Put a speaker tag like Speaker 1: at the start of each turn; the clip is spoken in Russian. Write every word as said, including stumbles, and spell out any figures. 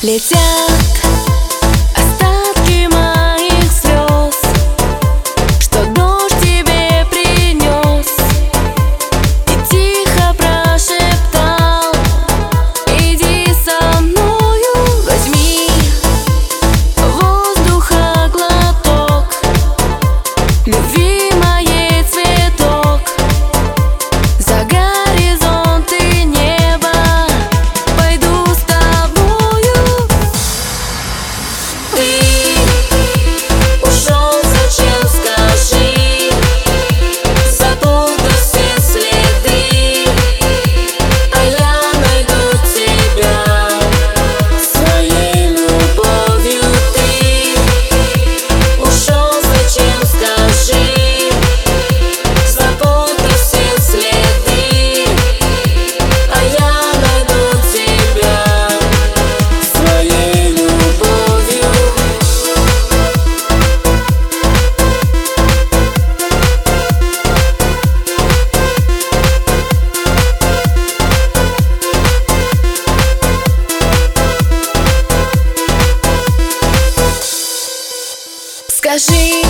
Speaker 1: Летят остатки моих слез, что дождь тебе принес, и тихо прошептал: иди со мною, возьми воздуха глоток, любви моей цветок, за горизонт и небо пойду с тобою. Ты ушел, зачем, скажи, запутав все следы, а я найду тебя своей любовью. Ты ушел, зачем, скажи, запутав все следы, а я найду тебя своей любовью. Скажи,